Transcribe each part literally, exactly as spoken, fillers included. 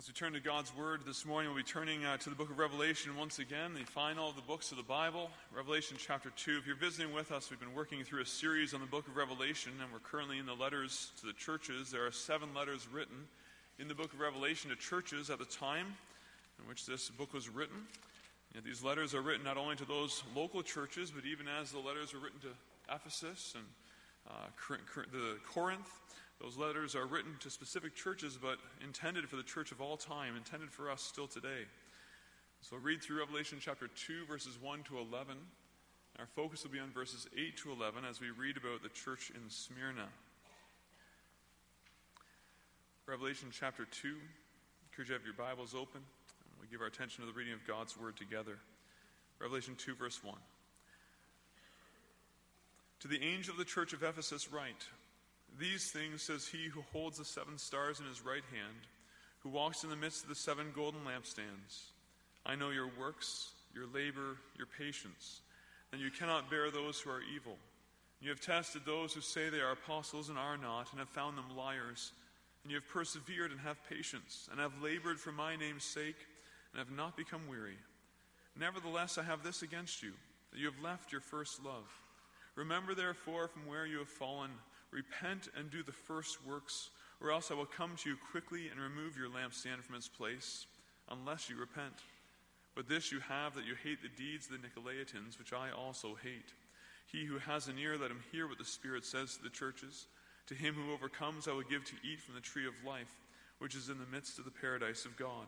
As we turn to God's Word this morning, we'll be turning uh, to the book of Revelation once again, the final of the books of the Bible, Revelation chapter two. If you're visiting with us, we've been working through a series on the book of Revelation, and we're currently in the letters to the churches. There are seven letters written in the book of Revelation to churches at the time in which this book was written. And these letters are written not only to those local churches, but even as the letters were written to Ephesus and uh, the Corinth. Those letters are written to specific churches, but intended for the church of all time, intended for us still today. So read through Revelation chapter two, verses one to eleven. Our focus will be on verses eight to eleven as we read about the church in Smyrna. Revelation chapter two. I encourage you to have your Bibles open, and we give our attention to the reading of God's Word together. Revelation two, verse one. To the angel of the church of Ephesus write, "These things says he who holds the seven stars in his right hand, who walks in the midst of the seven golden lampstands. I know your works, your labor, your patience, and you cannot bear those who are evil. You have tested those who say they are apostles and are not, and have found them liars. And you have persevered and have patience, and have labored for my name's sake, and have not become weary. Nevertheless, I have this against you, that you have left your first love. Remember therefore from where you have fallen. Repent and do the first works, or else I will come to you quickly and remove your lampstand from its place, unless you repent. But this you have, that you hate the deeds of the Nicolaitans, which I also hate. He who has an ear, let him hear what the Spirit says to the churches. To him who overcomes I will give to eat from the tree of life, which is in the midst of the paradise of God.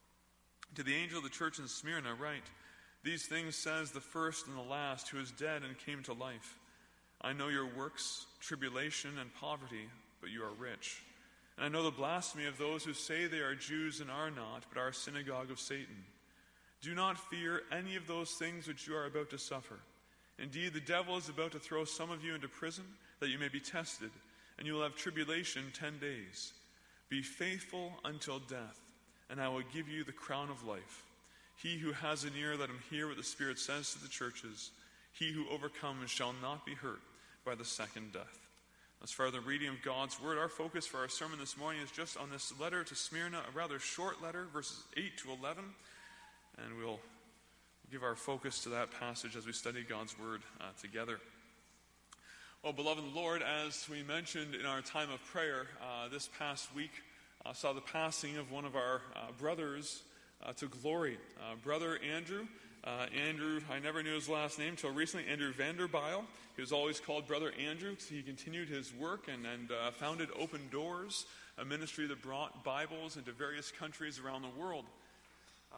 To the angel of the church in Smyrna write, These things says the first and the last, who is dead and came to life. I know your works, tribulation, and poverty, but you are rich. And I know the blasphemy of those who say they are Jews and are not, but are a synagogue of Satan. Do not fear any of those things which you are about to suffer. Indeed, the devil is about to throw some of you into prison, that you may be tested, and you will have tribulation ten days. Be faithful until death, and I will give you the crown of life. He who has an ear, let him hear what the Spirit says to the churches. He who overcomes shall not be hurt by the second death." As far as the reading of God's Word, our focus for our sermon this morning is just on this letter to Smyrna, a rather short letter, verses eight to eleven. And we'll give our focus to that passage as we study God's Word uh, together. Well, beloved Lord, as we mentioned in our time of prayer, uh, this past week uh, saw the passing of one of our uh, brothers uh, to glory. Uh, Brother Andrew. Uh, Andrew, I never knew his last name until recently, Andrew Vanderbiel. He was always called Brother Andrew because he continued his work and, and uh, founded Open Doors, a ministry that brought Bibles into various countries around the world. Uh,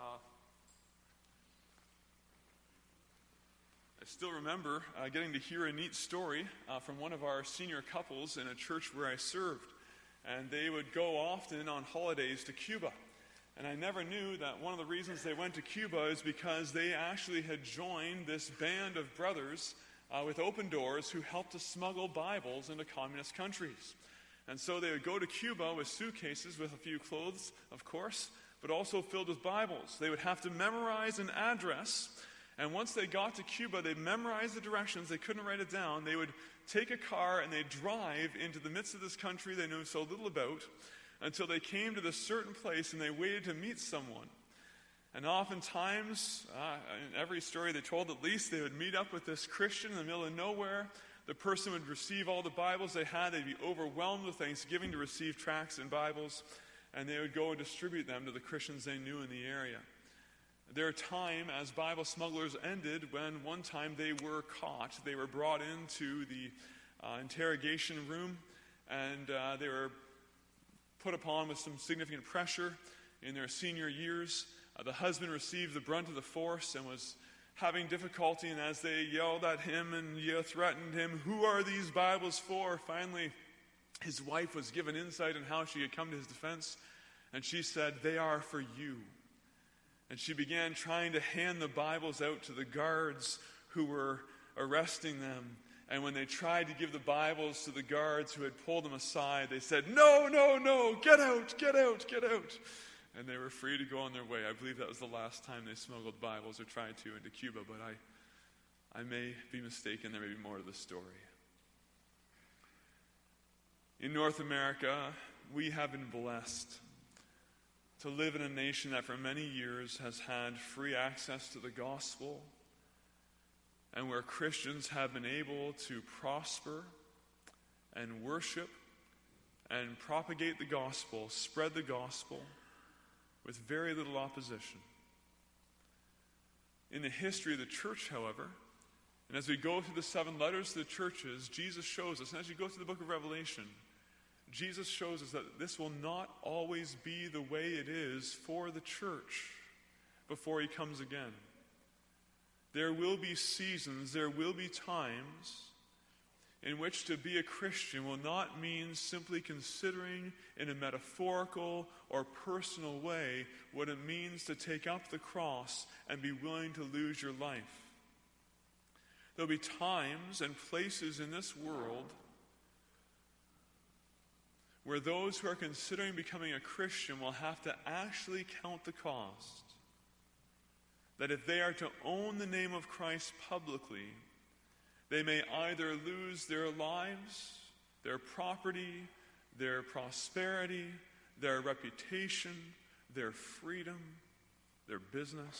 I still remember uh, getting to hear a neat story uh, from one of our senior couples in a church where I served. And they would go often on holidays to Cuba. And I never knew that one of the reasons they went to Cuba is because they actually had joined this band of brothers uh, with Open Doors who helped to smuggle Bibles into communist countries. And so they would go to Cuba with suitcases with a few clothes, of course, but also filled with Bibles. They would have to memorize an address, and once they got to Cuba, they memorized the directions. They couldn't write it down. They would take a car and they'd drive into the midst of this country they knew so little about, until they came to this certain place and they waited to meet someone. And oftentimes, uh, in every story they told at least, they would meet up with this Christian in the middle of nowhere. The person would receive all the Bibles they had. They'd be overwhelmed with thanksgiving to receive tracts and Bibles. And they would go and distribute them to the Christians they knew in the area. Their time as Bible smugglers ended when one time they were caught. They were brought into the uh, interrogation room, and uh, they were put upon with some significant pressure in their senior years. Uh, the husband received the brunt of the force and was having difficulty, and as they yelled at him and you know, threatened him, "Who are these Bibles for?" Finally, his wife was given insight on how she had come to his defense, and she said, "They are for you." And she began trying to hand the Bibles out to the guards who were arresting them. And when they tried to give the Bibles to the guards who had pulled them aside, they said, "No, no, no, get out, get out, get out." And they were free to go on their way. I believe that was the last time they smuggled Bibles or tried to into Cuba, but I, I may be mistaken. There may be more to the story. In North America, we have been blessed to live in a nation that for many years has had free access to the gospel, and where Christians have been able to prosper and worship and propagate the gospel, spread the gospel with very little opposition. In the history of the church, however, and as we go through the seven letters to the churches, Jesus shows us, and as you go through the book of Revelation, Jesus shows us that this will not always be the way it is for the church before he comes again. There will be seasons, there will be times in which to be a Christian will not mean simply considering in a metaphorical or personal way what it means to take up the cross and be willing to lose your life. There'll be times and places in this world where those who are considering becoming a Christian will have to actually count the cost. That if they are to own the name of Christ publicly, they may either lose their lives, their property, their prosperity, their reputation, their freedom, their business.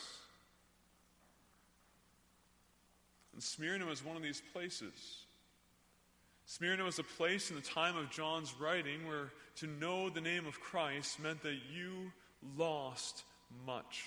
And Smyrna was one of these places. Smyrna was a place in the time of John's writing where to know the name of Christ meant that you lost much.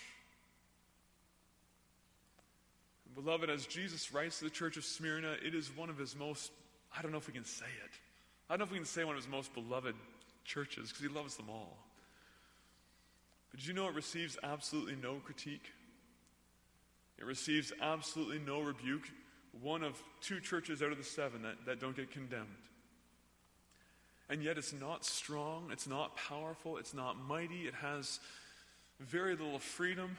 Beloved, as Jesus writes to the church of Smyrna, it is one of his most, I don't know if we can say it, I don't know if we can say one of his most beloved churches, because he loves them all. But did you know it receives absolutely no critique? It receives absolutely no rebuke. One of two churches out of the seven that, that don't get condemned. And yet it's not strong, it's not powerful, it's not mighty, it has very little freedom.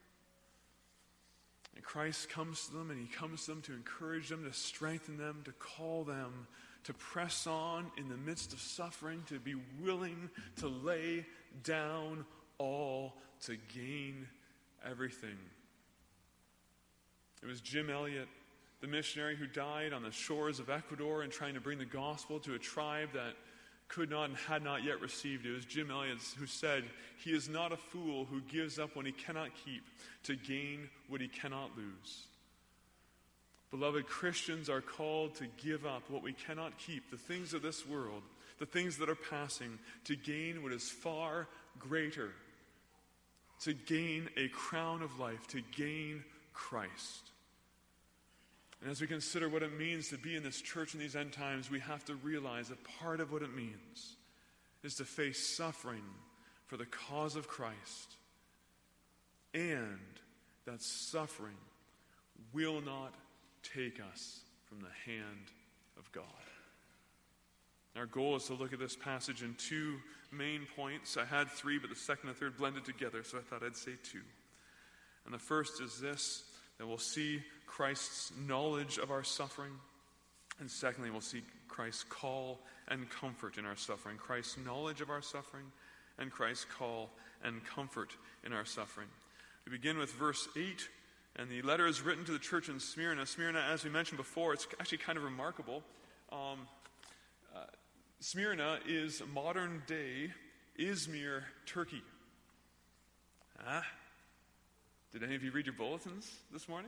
And Christ comes to them, and he comes to them to encourage them, to strengthen them, to call them, to press on in the midst of suffering, to be willing to lay down all to gain everything. It was Jim Elliot, the missionary who died on the shores of Ecuador and trying to bring the gospel to a tribe that could not and had not yet received it. It was Jim Elliot who said, "He is not a fool who gives up what he cannot keep to gain what he cannot lose." Beloved, Christians are called to give up what we cannot keep, the things of this world, the things that are passing, to gain what is far greater, to gain a crown of life, to gain Christ. And as we consider what it means to be in this church in these end times, we have to realize that part of what it means is to face suffering for the cause of Christ, and that suffering will not take us from the hand of God. Our goal is to look at this passage in two main points. I had three, but the second and third blended together, so I thought I'd say two. And the first is this, that we'll see Christ's knowledge of our suffering. And secondly, we'll see Christ's call and comfort in our suffering. Christ's knowledge of our suffering and Christ's call and comfort in our suffering. We begin with verse eight, and the letter is written to the church in Smyrna. Smyrna, as we mentioned before, it's actually kind of remarkable. Um, uh, Smyrna is modern-day Izmir, Turkey. Ah, did any of you read your bulletins this morning?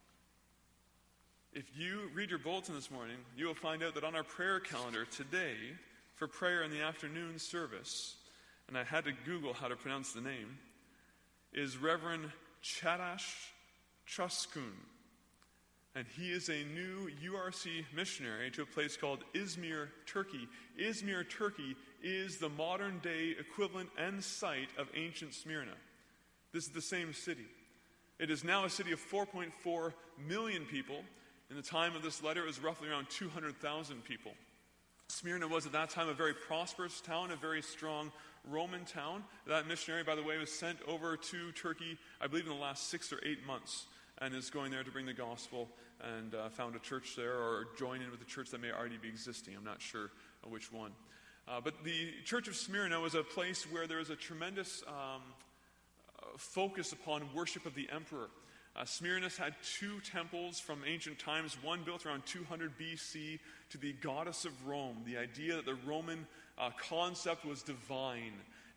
If you read your bulletin this morning, you will find out that on our prayer calendar today, for prayer in the afternoon service, and I had to Google how to pronounce the name, is Reverend Chadash Truskun. And he is a new U R C missionary to a place called Izmir, Turkey. Izmir, Turkey is the modern-day equivalent and site of ancient Smyrna. This is the same city. It is now a city of four point four million people. In the time of this letter, it was roughly around two hundred thousand people. Smyrna was at that time a very prosperous town, a very strong Roman town. That missionary, by the way, was sent over to Turkey, I believe, in the last six or eight months, and is going there to bring the gospel and uh, found a church there, or join in with a church that may already be existing. I'm not sure uh, which one. Uh, but the church of Smyrna was a place where there was a tremendous um, uh, focus upon worship of the emperor. Uh, Smyrna had two temples from ancient times, one built around two hundred B C to the goddess of Rome, the idea that the Roman uh, concept was divine,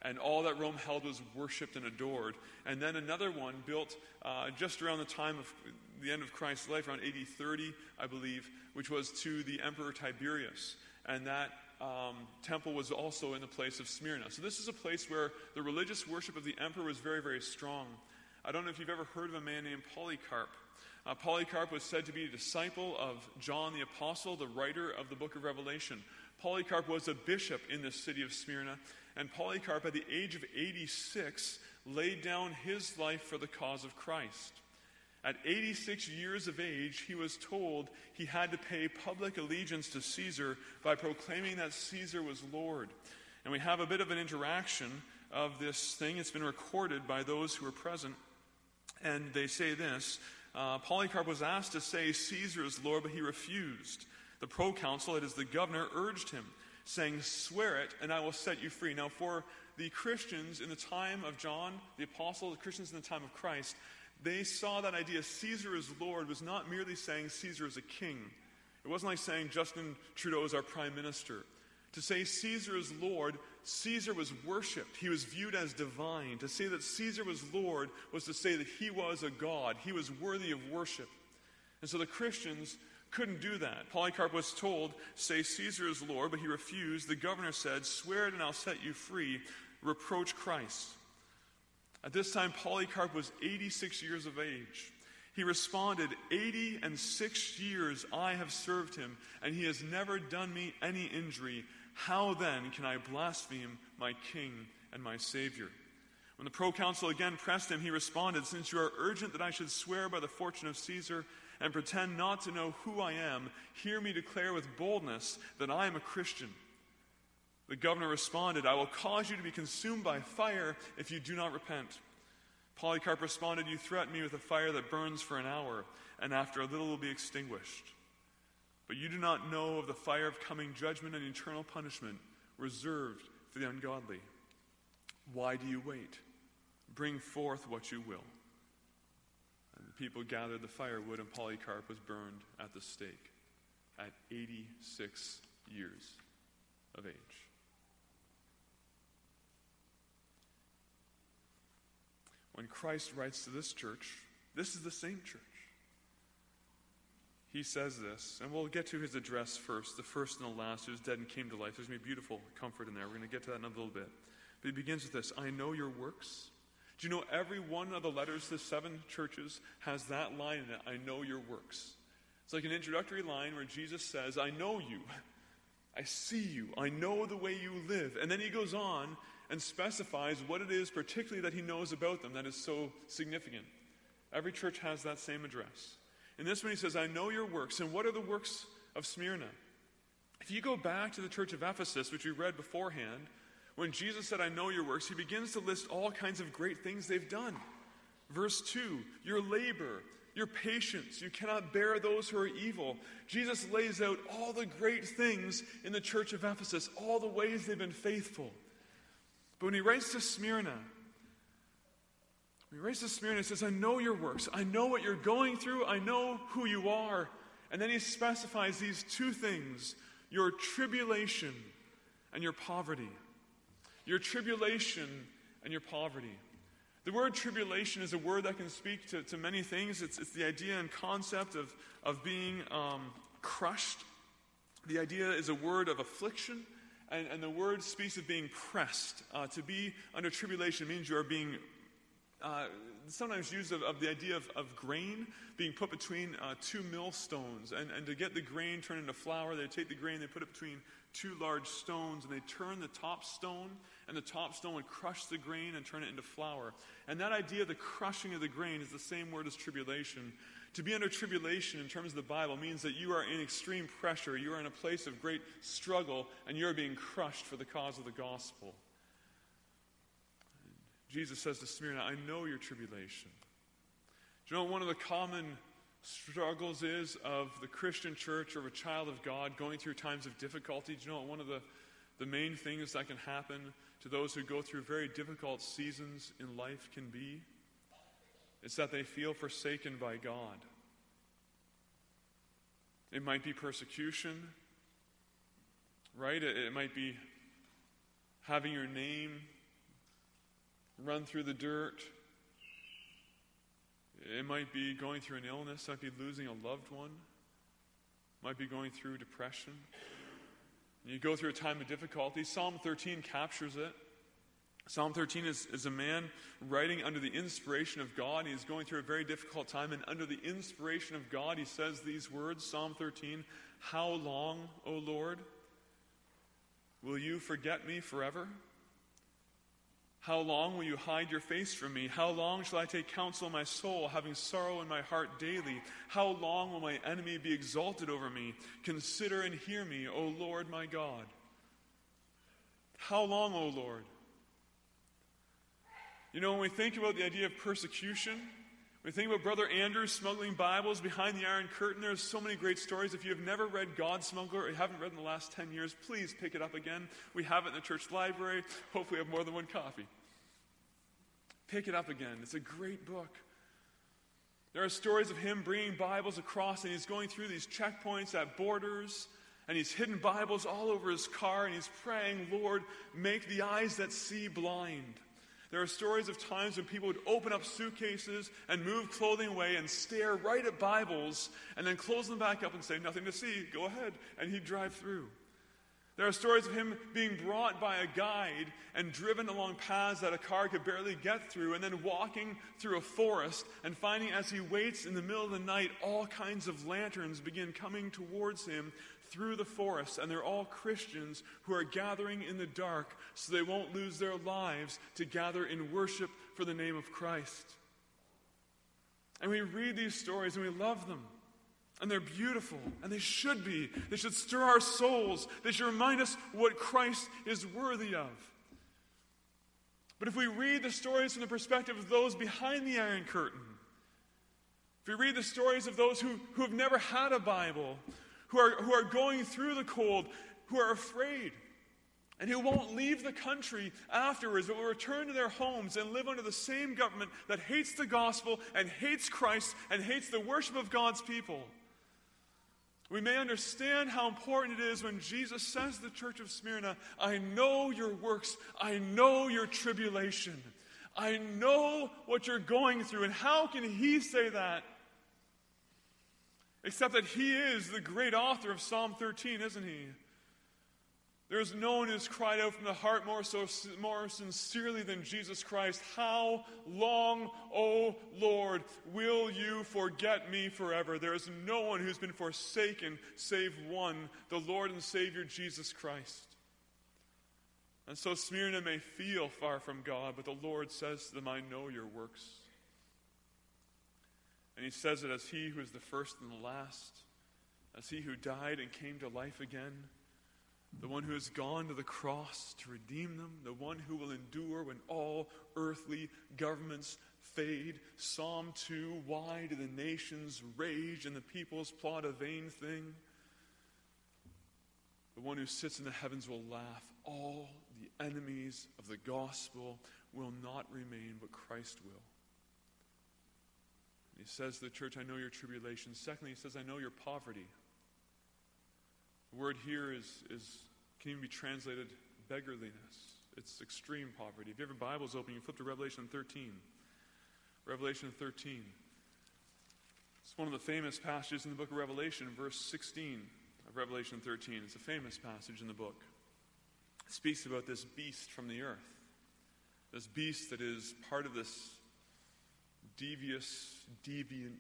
And all that Rome held was worshipped and adored. And then another one built uh, just around the time of the end of Christ's life, around A D thirty, I believe, which was to the Emperor Tiberius. And that um, temple was also in the place of Smyrna. So this is a place where the religious worship of the emperor was very, very strong. I don't know if you've ever heard of a man named Polycarp. Uh, Polycarp was said to be a disciple of John the Apostle, the writer of the book of Revelation. Polycarp was a bishop in the city of Smyrna. And Polycarp, at the age of eighty-six, laid down his life for the cause of Christ. At eighty-six years of age, he was told he had to pay public allegiance to Caesar by proclaiming that Caesar was Lord. And we have a bit of an interaction of this thing. It's been recorded by those who were present. And they say this, uh, Polycarp was asked to say Caesar is Lord, but he refused. The proconsul, that is the governor, urged him, saying, swear it, and I will set you free. Now, for the Christians in the time of John, the apostle, the Christians in the time of Christ, they saw that idea, Caesar is Lord, was not merely saying Caesar is a king. It wasn't like saying Justin Trudeau is our prime minister. To say Caesar is Lord, Caesar was worshipped. He was viewed as divine. To say that Caesar was Lord was to say that he was a god. He was worthy of worship. And so the Christians couldn't do that. Polycarp was told, say Caesar is Lord, but he refused. The governor said, swear it and I'll set you free. Reproach Christ. At this time, Polycarp was eighty-six years of age. He responded, eighty and six years I have served him, and he has never done me any injury. How then can I blaspheme my king and my Savior? When the proconsul again pressed him, he responded, since you are urgent that I should swear by the fortune of Caesar, and pretend not to know who I am, hear me declare with boldness that I am a Christian. The governor responded, I will cause you to be consumed by fire if you do not repent. Polycarp responded, you threaten me with a fire that burns for an hour, and after a little will be extinguished. But you do not know of the fire of coming judgment and eternal punishment reserved for the ungodly. Why do you wait? Bring forth what you will. And the people gathered the firewood, and Polycarp was burned at the stake at eighty-six years of age. When Christ writes to this church, this is the same church. He says this, and we'll get to his address first, the first and the last, who was dead and came to life. There's going to be beautiful comfort in there. We're going to get to that in a little bit. But he begins with this, I know your works. Do you know every one of the letters to the seven churches has that line in it, I know your works. It's like an introductory line where Jesus says, I know you. I see you. I know the way you live. And then he goes on and specifies what it is particularly that he knows about them that is so significant. Every church has that same address. In this one he says, I know your works. And what are the works of Smyrna? If you go back to the church of Ephesus, which we read beforehand, when Jesus said, I know your works, he begins to list all kinds of great things they've done. Verse two, your labor, your patience, you cannot bear those who are evil. Jesus lays out all the great things in the church of Ephesus, all the ways they've been faithful. But when he writes to Smyrna, when he writes to Smyrna, he says, I know your works. I know what you're going through. I know who you are. And then he specifies these two things, your tribulation and your poverty. Your tribulation and your poverty. The word tribulation is a word that can speak to, to many things. It's, it's the idea and concept of, of being um, crushed. The idea is a word of affliction. And, and the word speaks of being pressed. Uh, to be under tribulation means you are being uh, sometimes used of, of the idea of, of grain being put between uh, two millstones. And, and to get the grain turned into flour, they take the grain, they put it between two large stones, and they turn the top stone, and the top stone would crush the grain and turn it into flour. And that idea of the crushing of the grain is the same word as tribulation. To be under tribulation in terms of the Bible means that you are in extreme pressure, you are in a place of great struggle, and you are being crushed for the cause of the gospel. And Jesus says to Smyrna, I know your tribulation. Do you know what one of the common struggles is of the Christian church or of a child of God going through times of difficulty? Do you know what one of the, the main things that can happen to those who go through very difficult seasons in life can be? It's that they feel forsaken by God. It might be persecution, right? It, it might be having your name run through the dirt. It might be going through an illness, might be losing a loved one, might be going through depression. You go through a time of difficulty. Psalm thirteen captures it. Psalm thirteen is, is a man writing under the inspiration of God. He is going through a very difficult time, and under the inspiration of God, he says these words, Psalm thirteen, "How long, O Lord, will you forget me forever? How long will you hide your face from me? How long shall I take counsel in my soul, having sorrow in my heart daily? How long will my enemy be exalted over me? Consider and hear me, O Lord my God." How long, O Lord? You know, when we think about the idea of persecution, when we think about Brother Andrew smuggling Bibles behind the Iron Curtain, there's so many great stories. If you have never read God Smuggler, or you haven't read in the last ten years, please pick it up again. We have it in the church library. Hopefully we have more than one copy. Pick it up again. It's a great book. There are stories of him bringing Bibles across, and he's going through these checkpoints at borders, and he's hidden Bibles all over his car, and he's praying, "Lord, make the eyes that see blind." There are stories of times when people would open up suitcases and move clothing away and stare right at Bibles and then close them back up and say, "Nothing to see, go ahead," and he'd drive through. There are stories of him being brought by a guide and driven along paths that a car could barely get through, and then walking through a forest and finding as he waits in the middle of the night, all kinds of lanterns begin coming towards him through the forest, and they're all Christians who are gathering in the dark so they won't lose their lives to gather in worship for the name of Christ. And we read these stories and we love them. And they're beautiful, and they should be. They should stir our souls. They should remind us what Christ is worthy of. But if we read the stories from the perspective of those behind the Iron Curtain, if we read the stories of those who, who have never had a Bible, who are, who are going through the cold, who are afraid, and who won't leave the country afterwards, but will return to their homes and live under the same government that hates the gospel and hates Christ and hates the worship of God's people, we may understand how important it is when Jesus says to the church of Smyrna, "I know your works, I know your tribulation, I know what you're going through." And how can he say that? Except that he is the great author of Psalm thirteen, isn't he? There is no one who's cried out from the heart more so more sincerely than Jesus Christ. "How long, O Lord, will you forget me forever?" There is no one who's been forsaken save one, the Lord and Savior Jesus Christ. And so Smyrna may feel far from God, but the Lord says to them, "I know your works." And he says it as he who is the first and the last, as he who died and came to life again, the one who has gone to the cross to redeem them, the one who will endure when all earthly governments fade. Psalm two, "Why do the nations rage and the peoples plot a vain thing?" The one who sits in the heavens will laugh. All the enemies of the gospel will not remain, but Christ will. And he says to the church, "I know your tribulation." Secondly, he says, "I know your poverty." The word here is, is can even be translated beggarliness. It's extreme poverty. If you have your Bibles open, you flip to Revelation thirteen. Revelation thirteen. It's one of the famous passages in the book of Revelation, verse sixteen of Revelation thirteen. It's a famous passage in the book. It speaks about this beast from the earth. This beast that is part of this devious, deviant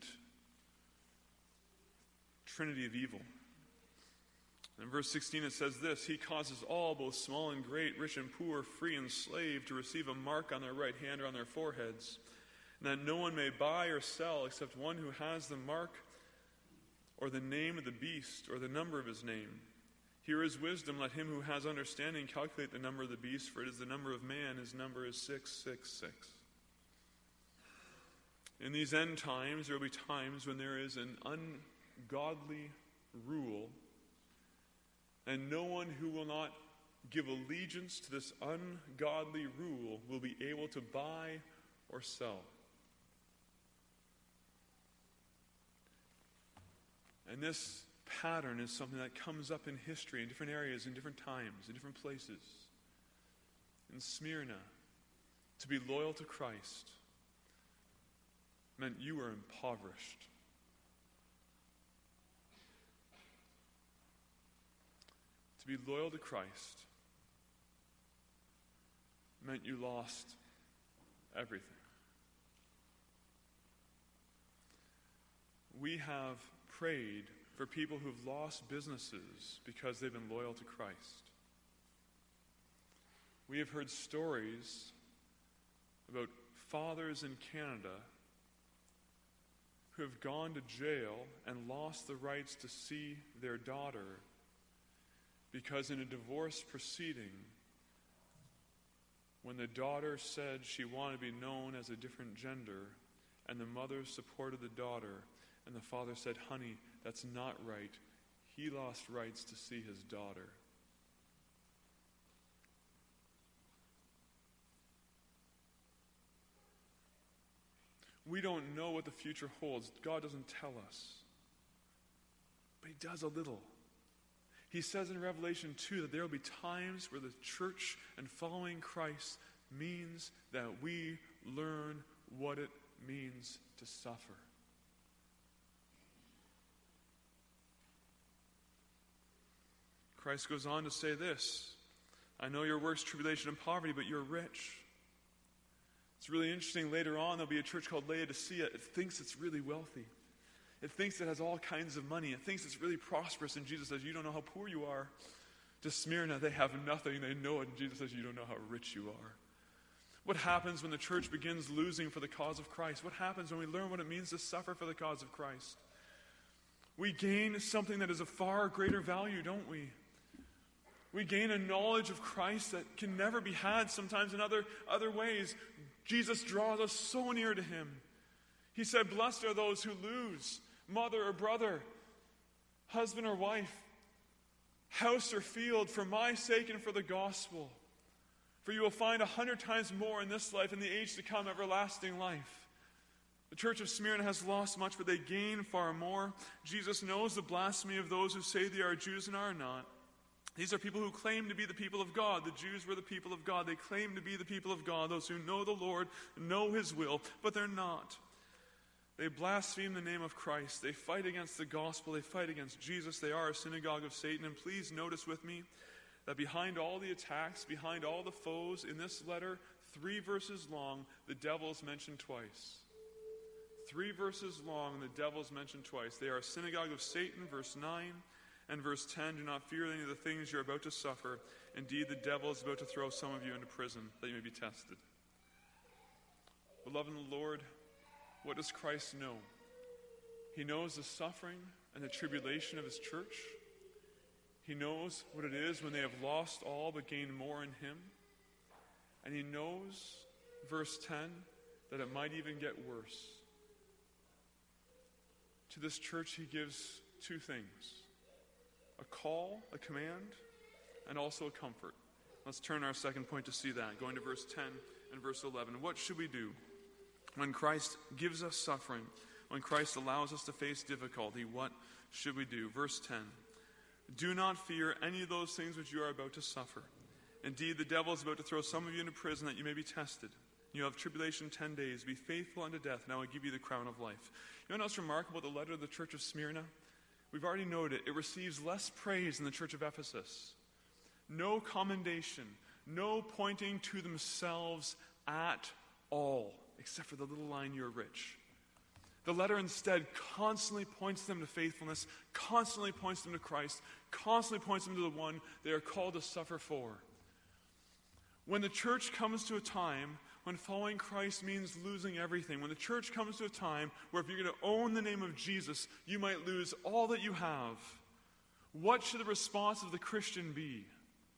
trinity of evil. In verse sixteen it says this, "He causes all, both small and great, rich and poor, free and slave, to receive a mark on their right hand or on their foreheads, and that no one may buy or sell except one who has the mark or the name of the beast or the number of his name. Here is wisdom. Let him who has understanding calculate the number of the beast, for it is the number of man. His number is six six six. In these end times, there will be times when there is an ungodly rule, and no one who will not give allegiance to this ungodly rule will be able to buy or sell. And this pattern is something that comes up in history in different areas, in different times, in different places. In Smyrna, To be loyal to Christ meant you were impoverished. To be loyal to Christ meant you lost everything. We have prayed for people who've lost businesses because they've been loyal to Christ. We have heard stories about fathers in Canada who have gone to jail and lost the rights to see their daughter because in a divorce proceeding, when the daughter said she wanted to be known as a different gender, and the mother supported the daughter, and the father said, "Honey, that's not right," he lost rights to see his daughter. We don't know what the future holds. God doesn't tell us. But he does a little. He says in Revelation two that there will be times where the church and following Christ means that we learn what it means to suffer. Christ goes on to say this, "I know your works, tribulation, and poverty, but you're rich." It's really interesting. Later on, there'll be a church called Laodicea. It thinks it's really wealthy. It thinks it has all kinds of money. It thinks it's really prosperous. And Jesus says, "You don't know how poor you are." To Smyrna, they have nothing. They know it. And Jesus says, "You don't know how rich you are." What happens when the church begins losing for the cause of Christ? What happens when we learn what it means to suffer for the cause of Christ? We gain something that is of far greater value, don't we? We gain a knowledge of Christ that can never be had sometimes in other, other ways. Jesus draws us so near to him. He said, "Blessed are those who lose mother or brother, husband or wife, house or field, for my sake and for the gospel. For you will find a hundred times more in this life, in the age to come, everlasting life." The church of Smyrna has lost much, but they gain far more. Jesus knows the blasphemy of those who say they are Jews and are not. These are people who claim to be the people of God. The Jews were the people of God. They claim to be the people of God, those who know the Lord, know his will, but they're not. They blaspheme the name of Christ. They fight against the gospel. They fight against Jesus. They are a synagogue of Satan. And please notice with me that behind all the attacks, behind all the foes, in this letter, three verses long, the devil is mentioned twice. Three verses long, the devil is mentioned twice. They are a synagogue of Satan, verse nine. And verse ten, "Do not fear any of the things you're about to suffer. Indeed, the devil is about to throw some of you into prison, that you may be tested." Beloved in the Lord, what does Christ know? He knows the suffering and the tribulation of his church. He knows what it is when they have lost all but gained more in him. And he knows, verse ten, that it might even get worse. To this church, he gives two things: a call, a command, and also a comfort. Let's turn our second point to see that. Going to verse ten and verse eleven. What should we do when Christ gives us suffering? When Christ allows us to face difficulty, what should we do? Verse ten. "Do not fear any of those things which you are about to suffer. Indeed, the devil is about to throw some of you into prison that you may be tested. You have tribulation ten days. Be faithful unto death, and I will give you the crown of life." You know what's remarkable about the letter of the church of Smyrna? We've already noted it receives less praise than the church of Ephesus. No commendation, no pointing to themselves at all, except for the little line, "You're rich." The letter instead constantly points them to faithfulness, constantly points them to Christ, constantly points them to the one they are called to suffer for. When the church comes to a time when following Christ means losing everything, when the church comes to a time where if you're going to own the name of Jesus, you might lose all that you have, what should the response of the Christian be?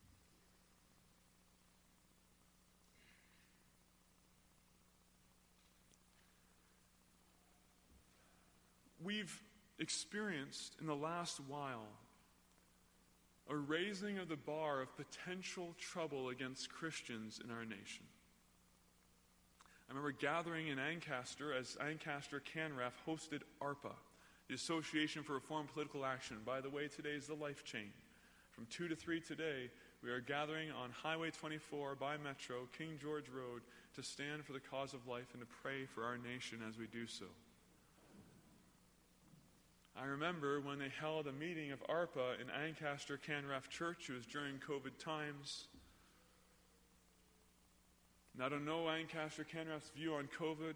We've experienced in the last while a raising of the bar of potential trouble against Christians in our nation. I remember gathering in Ancaster as Ancaster CanRef hosted ARPA, the Association for Reformed Political Action. By the way, today is the Life Chain. From two to three today, we are gathering on Highway twenty-four by Metro, King George Road, to stand for the cause of life and to pray for our nation as we do so. I remember when they held a meeting of ARPA in Ancaster Canref Church. It was during COVID times. And I don't know Ancaster Canref's view on COVID,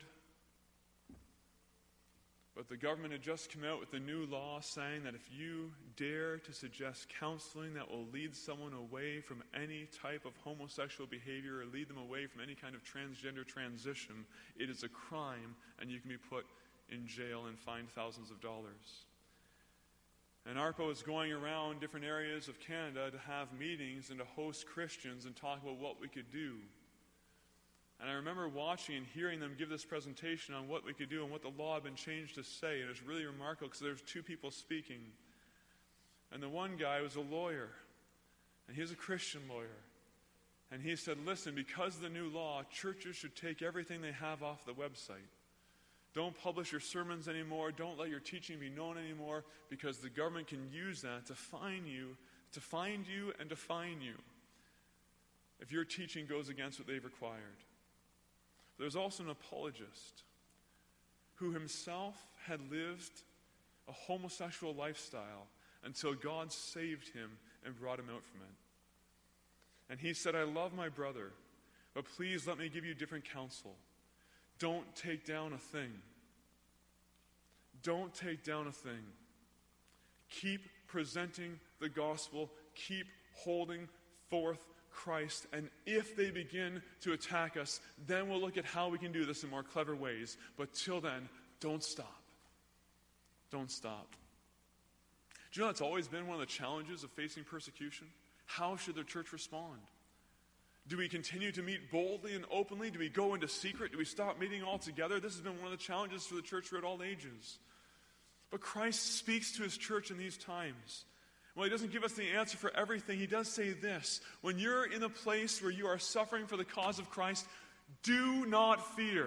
but the government had just come out with a new law saying that if you dare to suggest counseling that will lead someone away from any type of homosexual behavior or lead them away from any kind of transgender transition, it is a crime and you can be put in jail and fined thousands of dollars. And ARPA was going around different areas of Canada to have meetings and to host Christians and talk about what we could do. And I remember watching and hearing them give this presentation on what we could do and what the law had been changed to say. And it was really remarkable because there was two people speaking. And the one guy was a lawyer. And he was a Christian lawyer. And he said, listen, because of the new law, churches should take everything they have off the website. Don't publish your sermons anymore. Don't let your teaching be known anymore, because the government can use that to fine you, to find you and to fine you if your teaching goes against what they've required. There's also an apologist who himself had lived a homosexual lifestyle until God saved him and brought him out from it. And he said, I love my brother, but please let me give you different counsel. Don't take down a thing. Don't take down a thing. Keep presenting the gospel. Keep holding forth Christ. And if they begin to attack us, then we'll look at how we can do this in more clever ways. But till then, don't stop. Don't stop. Do you know that's always been one of the challenges of facing persecution? How should the church respond? Do we continue to meet boldly and openly? Do we go into secret? Do we stop meeting altogether? This has been one of the challenges for the church throughout all ages. But Christ speaks to his church in these times. Well, he doesn't give us the answer for everything. He does say this: when you're in a place where you are suffering for the cause of Christ, do not fear.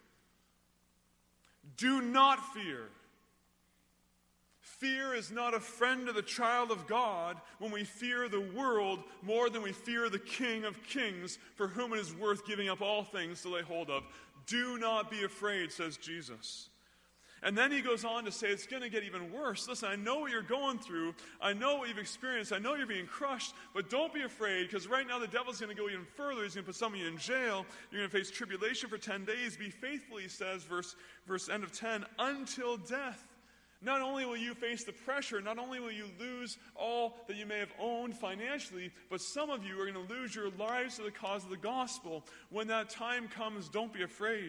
Do not fear. Fear is not a friend of the child of God when we fear the world more than we fear the King of Kings, for whom it is worth giving up all things to lay hold of. Do not be afraid, says Jesus. And then he goes on to say it's going to get even worse. Listen, I know what you're going through. I know what you've experienced. I know you're being crushed. But don't be afraid, because right now the devil's going to go even further. He's going to put some of you in jail. You're going to face tribulation for ten days. Be faithful, he says, verse, verse end of ten, until death. Not only will you face the pressure, not only will you lose all that you may have owned financially, but some of you are going to lose your lives for the cause of the gospel. When that time comes, don't be afraid.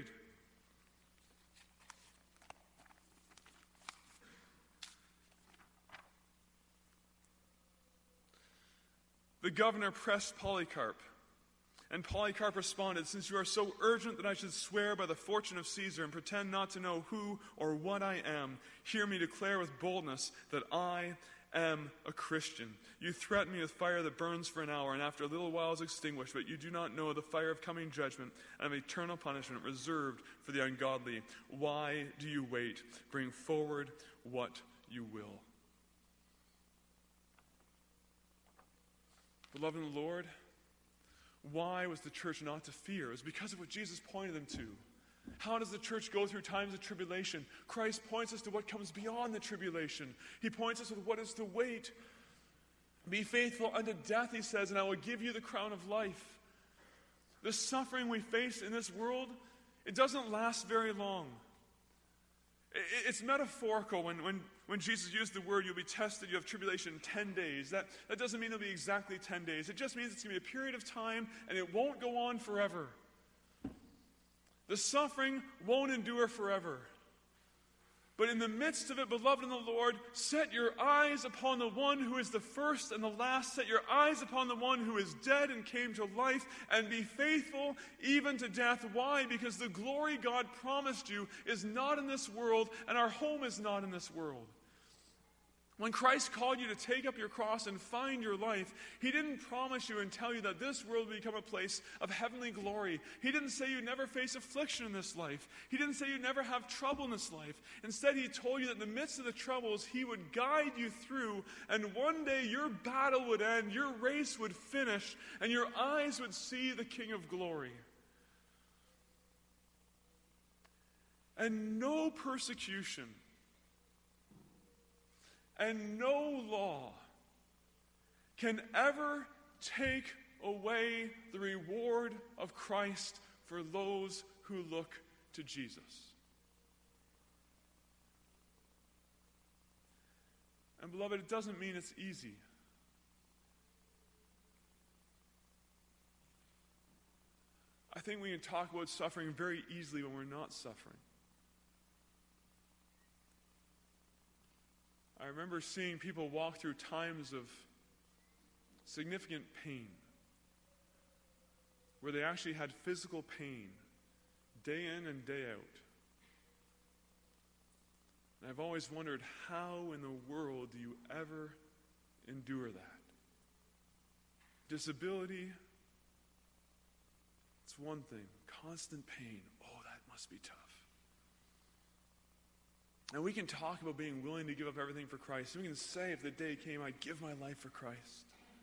The governor pressed Polycarp, and Polycarp responded, since you are so urgent that I should swear by the fortune of Caesar and pretend not to know who or what I am, hear me declare with boldness that I am a Christian. You threaten me with fire that burns for an hour, and after a little while is extinguished, but you do not know the fire of coming judgment and of eternal punishment reserved for the ungodly. Why do you wait? Bring forward what you will. Beloved in the Lord, why was the church not to fear? It was because of what Jesus pointed them to. How does the church go through times of tribulation? Christ points us to what comes beyond the tribulation. He points us to what is to wait. Be faithful unto death, he says, and I will give you the crown of life. The suffering we face in this world, it doesn't last very long. It's metaphorical when, when, when Jesus used the word, you'll be tested, you have tribulation in ten days. That, that doesn't mean it'll be exactly ten days. It just means it's going to be a period of time, and it won't go on forever. The suffering won't endure forever. But in the midst of it, beloved in the Lord, set your eyes upon the one who is the first and the last. Set your eyes upon the one who is dead and came to life, and be faithful even to death. Why? Because the glory God promised you is not in this world, and our home is not in this world. When Christ called you to take up your cross and find your life, he didn't promise you and tell you that this world would become a place of heavenly glory. He didn't say you'd never face affliction in this life. He didn't say you'd never have trouble in this life. Instead, he told you that in the midst of the troubles, he would guide you through, and one day your battle would end, your race would finish, and your eyes would see the King of glory. And no persecution and no law can ever take away the reward of Christ for those who look to Jesus. And beloved, it doesn't mean it's easy. I think we can talk about suffering very easily when we're not suffering. I remember seeing people walk through times of significant pain, where they actually had physical pain day in and day out. And I've always wondered, how in the world do you ever endure that? Disability, it's one thing. Constant pain, oh, that must be tough. And we can talk about being willing to give up everything for Christ. We can say, if the day came, I'd give my life for Christ.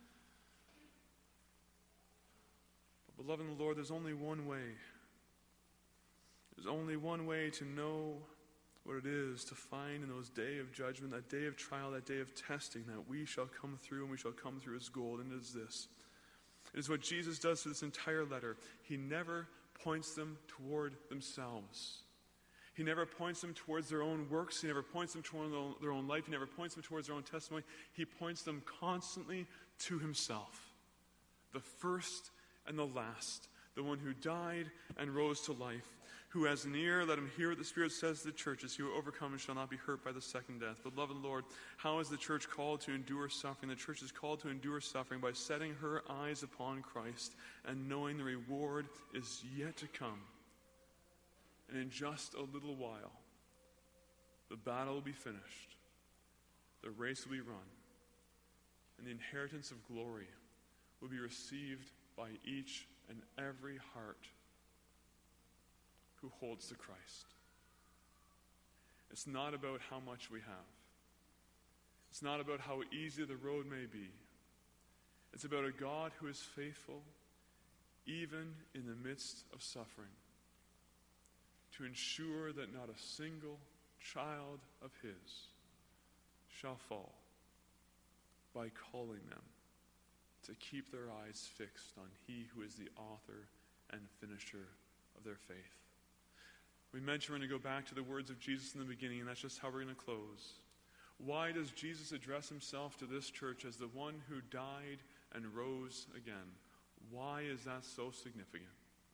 But beloved in the Lord, there's only one way. There's only one way to know what it is to find in those day of judgment, that day of trial, that day of testing, that we shall come through and we shall come through as gold. And it is this. It is what Jesus does to this entire letter. He never points them toward themselves. He never points them towards their own works. He never points them toward their own life. He never points them towards their own testimony. He points them constantly to himself, the first and the last, the one who died and rose to life, who has an ear, let him hear what the Spirit says to the churches. He who overcomes shall not be hurt by the second death. Beloved Lord, how is the church called to endure suffering? The church is called to endure suffering by setting her eyes upon Christ and knowing the reward is yet to come. And in just a little while, the battle will be finished, the race will be run, and the inheritance of glory will be received by each and every heart who holds to Christ. It's not about how much we have. It's not about how easy the road may be. It's about a God who is faithful even in the midst of suffering, to ensure that not a single child of his shall fall, by calling them to keep their eyes fixed on he who is the author and finisher of their faith. We mentioned we're going to go back to the words of Jesus in the beginning, and that's just how we're going to close. Why does Jesus address himself to this church as the one who died and rose again? Why is that so significant?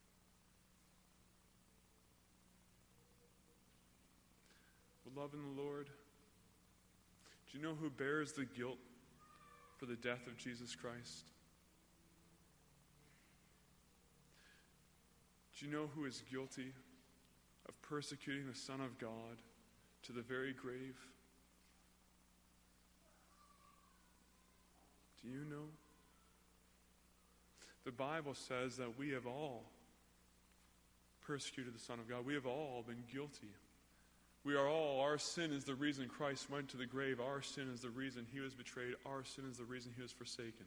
Beloved in the Lord, do you know who bears the guilt for the death of Jesus Christ? Do you know who is guilty of persecuting the Son of God to the very grave? Do you know? The Bible says that we have all persecuted the Son of God. We have all been guilty. We are all, our sin is the reason Christ went to the grave. Our sin is the reason he was betrayed. Our sin is the reason he was forsaken.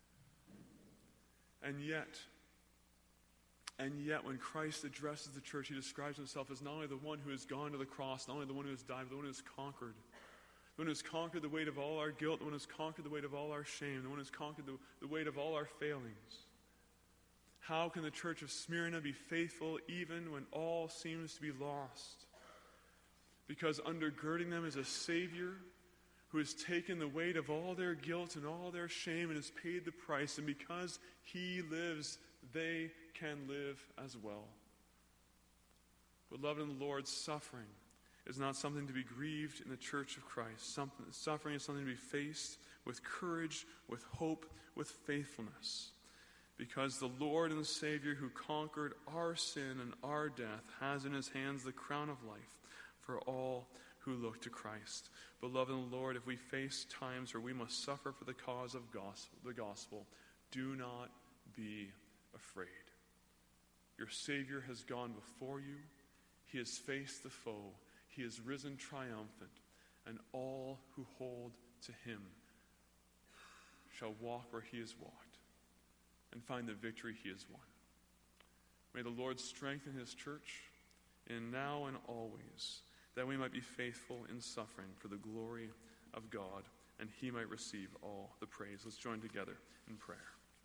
And yet, and yet when Christ addresses the church, he describes himself as not only the one who has gone to the cross, not only the one who has died, but the one who has conquered. The one who has conquered the weight of all our guilt, the one who has conquered the weight of all our shame, the one who has conquered the, the weight of all our failings. How can the church of Smyrna be faithful even when all seems to be lost? Because undergirding them is a Savior who has taken the weight of all their guilt and all their shame and has paid the price. And because he lives, they can live as well. Beloved in the Lord, suffering is not something to be grieved in the church of Christ. Something, suffering is something to be faced with courage, with hope, with faithfulness. Because the Lord and the Savior who conquered our sin and our death has in his hands the crown of life for all who look to Christ. Beloved in the Lord, if we face times where we must suffer for the cause of gospel, the gospel, do not be afraid. Your Savior has gone before you. He has faced the foe. He has risen triumphant, and all who hold to him shall walk where he has walked and find the victory he has won. May the Lord strengthen his church in now and always, that we might be faithful in suffering for the glory of God, and he might receive all the praise. Let's join together in prayer.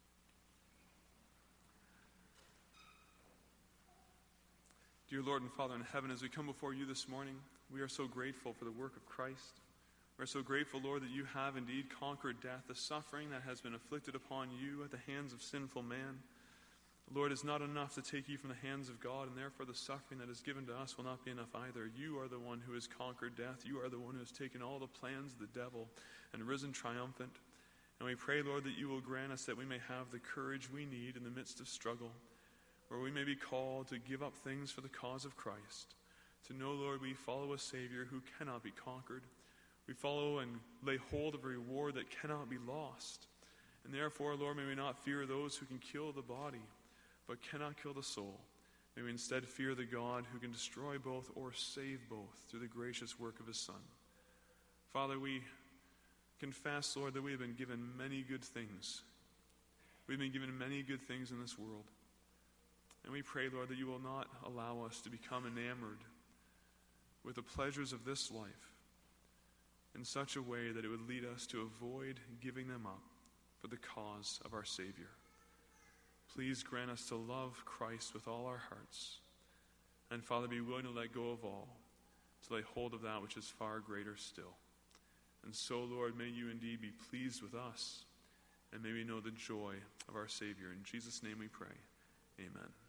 Dear Lord and Father in heaven, as we come before you this morning, we are so grateful for the work of Christ. We are so grateful, Lord, that you have indeed conquered death, the suffering that has been afflicted upon you at the hands of sinful man. Lord, is not enough to take you from the hands of God, and therefore the suffering that is given to us will not be enough either. You are the one who has conquered death. You are the one who has taken all the plans of the devil and risen triumphant. And we pray, Lord, that you will grant us that we may have the courage we need in the midst of struggle, where we may be called to give up things for the cause of Christ, to know, Lord, we follow a Savior who cannot be conquered. We follow and lay hold of a reward that cannot be lost. And therefore, Lord, may we not fear those who can kill the body, but cannot kill the soul. May we instead fear the God who can destroy both or save both through the gracious work of his Son. Father, we confess, Lord, that we have been given many good things. We've been given many good things in this world. And we pray, Lord, that you will not allow us to become enamored with the pleasures of this life in such a way that it would lead us to avoid giving them up for the cause of our Savior. Please grant us to love Christ with all our hearts. And Father, be willing to let go of all, to lay hold of that which is far greater still. And so, Lord, may you indeed be pleased with us, and may we know the joy of our Savior. In Jesus' name we pray. Amen.